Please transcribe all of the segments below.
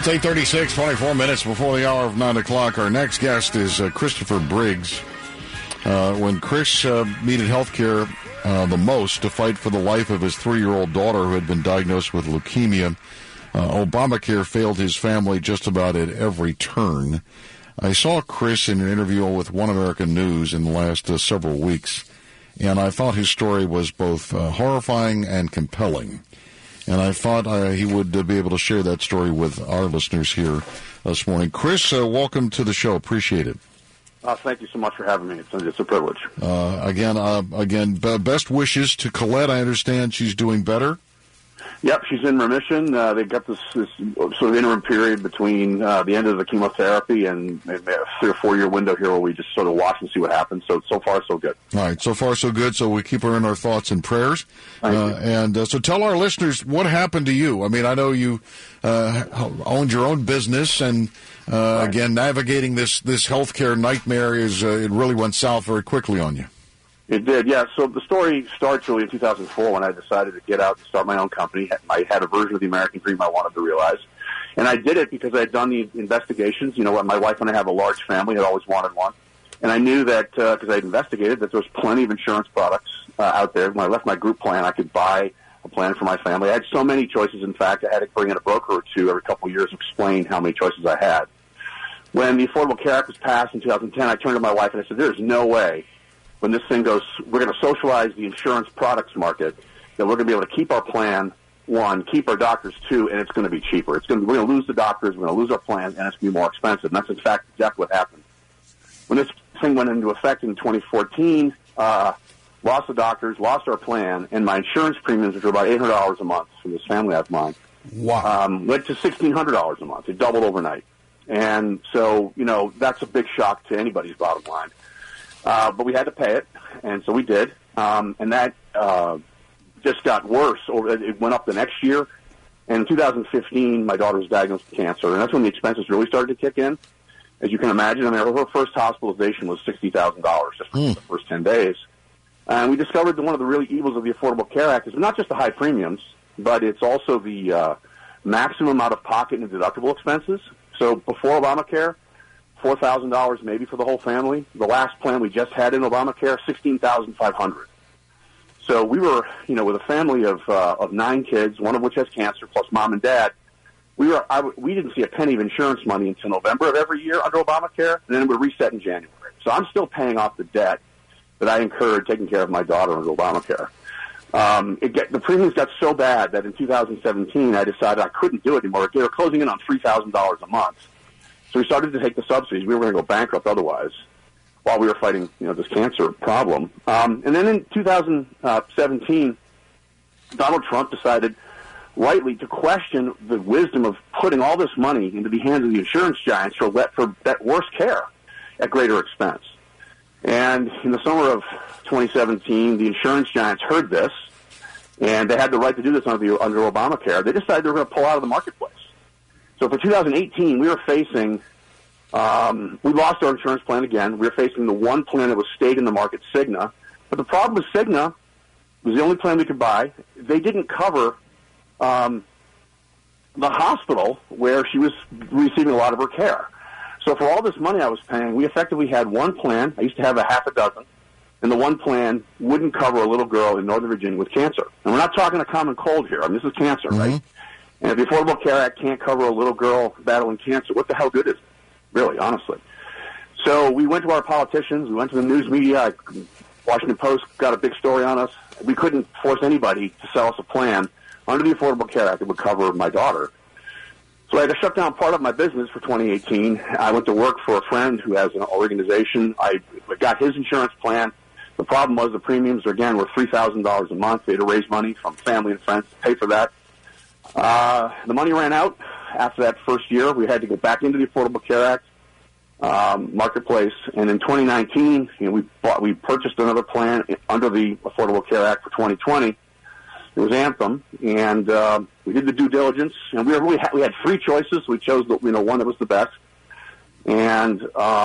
It's 8:36, 24 minutes before the hour of 9 o'clock. Our next guest is Christopher Briggs. When Chris needed health care the most to fight for the life of his 3-year-old daughter who had been diagnosed with leukemia, Obamacare failed his family just about at every turn. I saw Chris in an interview with One American News in the last several weeks, and I thought his story was both horrifying and compelling. And I thought he would be able to share that story with our listeners here this morning. Chris, welcome to the show. Appreciate it. Thank you so much for having me. It's a privilege. Again, best wishes to Colette. I understand she's doing better. Yep, she's in remission. They got this sort of interim period between the end of the chemotherapy and a 3 or 4 year window here where we just sort of watch and see what happens. So far, so good. All right, so far, so good. So we keep her in our thoughts and prayers. So tell our listeners what happened to you. I mean, I know you owned your own business, and again, navigating this healthcare nightmare it really went south very quickly on you. It did, yeah. So the story starts really in 2004 when I decided to get out and start my own company. I had a version of the American dream I wanted to realize. And I did it because I had done the investigations. You know what, my wife and I have a large family, had always wanted one. And I knew that, because I had investigated, that there was plenty of insurance products out there. When I left my group plan, I could buy a plan for my family. I had so many choices, in fact, I had to bring in a broker or two every couple of years to explain how many choices I had. When the Affordable Care Act was passed in 2010, I turned to my wife and I said, there's no way when this thing goes, we're going to socialize the insurance products market, that we're going to be able to keep our plan, 1, keep our doctors, 2, and it's going to be cheaper. We're going to lose the doctors, we're going to lose our plan, and it's going to be more expensive. And that's, in fact, exactly what happened. When this thing went into effect in 2014, lost the doctors, lost our plan, and my insurance premiums, which were about $800 a month for this family of mine, went to $1,600 a month. It doubled overnight. And so, that's a big shock to anybody's bottom line. But we had to pay it, and so we did. And that just got worse. It went up the next year. And in 2015, my daughter was diagnosed with cancer, and that's when the expenses really started to kick in. As you can imagine, her first hospitalization was $60,000 just for the first 10 days. And we discovered that one of the really evils of the Affordable Care Act is not just the high premiums, but it's also the maximum out-of-pocket and deductible expenses. So before Obamacare, $4,000 maybe for the whole family. The last plan we just had in Obamacare, $16,500. So we were, with a family of 9 kids, one of which has cancer, plus mom and dad. We didn't see a penny of insurance money until November of every year under Obamacare, and then it would reset in January. So I'm still paying off the debt that I incurred taking care of my daughter under Obamacare. The premiums got so bad that in 2017 I decided I couldn't do it anymore. They were closing in on $3,000 a month. So we started to take the subsidies. We were going to go bankrupt otherwise while we were fighting, this cancer problem. And then in 2017, Donald Trump decided rightly to question the wisdom of putting all this money into the hands of the insurance giants for that worse care at greater expense. And in the summer of 2017, the insurance giants heard this, and they had the right to do this under Obamacare. They decided they were going to pull out of the marketplace. So for 2018, we were facing, we lost our insurance plan again. We were facing the one plan that was stayed in the market, Cigna. But the problem with Cigna was the only plan we could buy. They didn't cover the hospital where she was receiving a lot of her care. So for all this money I was paying, we effectively had one plan. I used to have a half a dozen. And the one plan wouldn't cover a little girl in Northern Virginia with cancer. And we're not talking a common cold here. I mean, this is cancer, right? And if the Affordable Care Act can't cover a little girl battling cancer, what the hell good is it? Really, honestly. So we went to our politicians. We went to the news media. Washington Post got a big story on us. We couldn't force anybody to sell us a plan under the Affordable Care Act that would cover my daughter. So I had to shut down part of my business for 2018. I went to work for a friend who has an organization. I got his insurance plan. The problem was the premiums, again, were $3,000 a month. They had to raise money from family and friends to pay for that. The money ran out after that first year. We had to go back into the Affordable Care Act marketplace. And in 2019, we purchased another plan under the Affordable Care Act for 2020. It was Anthem, and we did the due diligence. And we had 3 choices. We chose one that was the best. And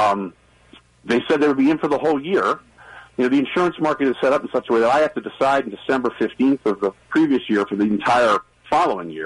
they said they would be in for the whole year. The insurance market is set up in such a way that I have to decide in December 15th of the previous year for the entire following year.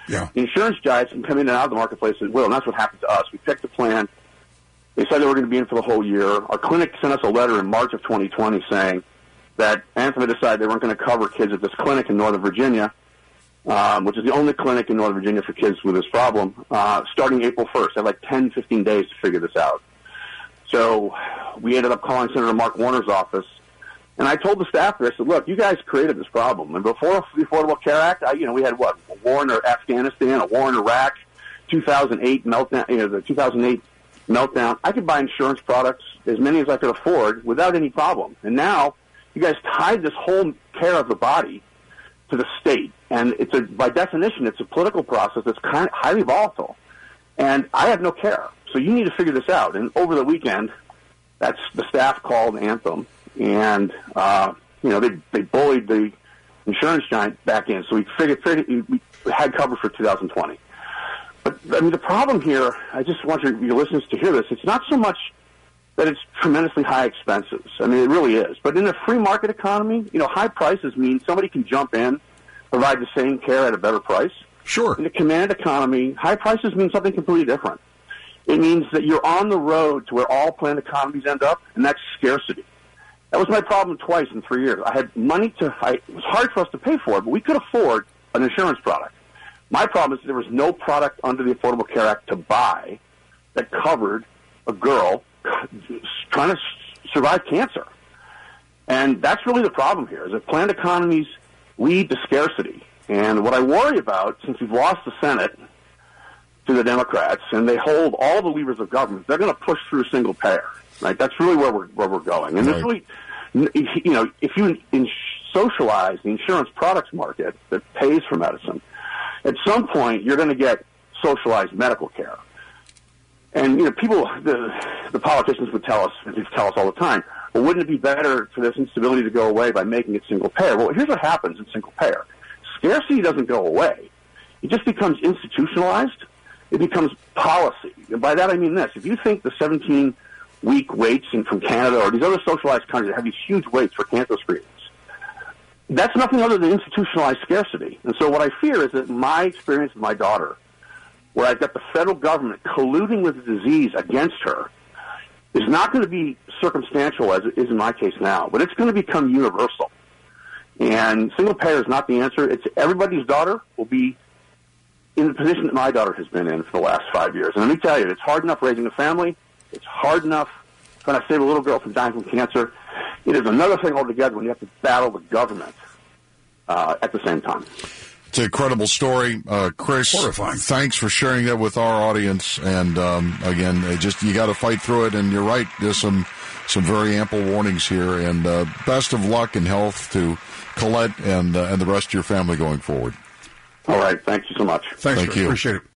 Yeah. The insurance giants can come in and out of the marketplace at will, and that's what happened to us. We picked a plan. They said they were going to be in for the whole year. Our clinic sent us a letter in March of 2020 saying that Anthem had decided they weren't going to cover kids at this clinic in Northern Virginia, which is the only clinic in Northern Virginia for kids with this problem, starting April 1st. I had like 10, 15 days to figure this out. So we ended up calling Senator Mark Warner's office, and I told the staff there, I said, look, you guys created this problem. And before the Affordable Care Act, we had what? A war in Afghanistan, a war in Iraq, 2008 meltdown, the 2008 meltdown. I could buy insurance products, as many as I could afford, without any problem. And now you guys tied this whole care of the body to the state. And by definition, it's a political process that's kind of highly volatile. And I have no care. So you need to figure this out. And over the weekend, the staff called Anthem, and they bullied the insurance giant back in. So we figured we had cover for 2020. But I mean, the problem here, I just want your listeners to hear this. It's not so much that it's tremendously high expenses. I mean, it really is. But in a free market economy, high prices mean somebody can jump in, provide the same care at a better price. Sure. In a command economy, high prices mean something completely different. It means that you're on the road to where all planned economies end up, and that's scarcity. That was my problem twice in 3 years. I had money it was hard for us to pay for it, but we could afford an insurance product. My problem is there was no product under the Affordable Care Act to buy that covered a girl trying to survive cancer. And that's really the problem here, is that planned economies lead to scarcity. And what I worry about, since we've lost the Senate to the Democrats, and they hold all the levers of government, they're going to push through single payer. Right? That's really where we're going. And right. It's really, if you socialize the insurance products market that pays for medicine, at some point you're going to get socialized medical care. And people, the politicians would tell us all the time, well, wouldn't it be better for this instability to go away by making it single payer? Well, here's what happens in single payer. Scarcity doesn't go away. It just becomes institutionalized. It becomes policy. And by that I mean this. If you think the 17-week waits from Canada or these other socialized countries that have these huge waits for cancer screenings, that's nothing other than institutionalized scarcity. And so what I fear is that my experience with my daughter, where I've got the federal government colluding with the disease against her, is not going to be circumstantial as it is in my case now, but it's going to become universal. And single payer is not the answer. It's everybody's daughter will be in the position that my daughter has been in for the last 5 years. And let me tell you, it's hard enough raising a family. It's hard enough trying to save a little girl from dying from cancer. It is another thing altogether when you have to battle the government at the same time. It's an incredible story, Chris. Horrifying. Thanks for sharing that with our audience. And again, you got to fight through it. And you're right, there's some very ample warnings here. And best of luck and health to Colette and the rest of your family going forward. All right. Thank you so much. Thanks, Thank you. Appreciate it.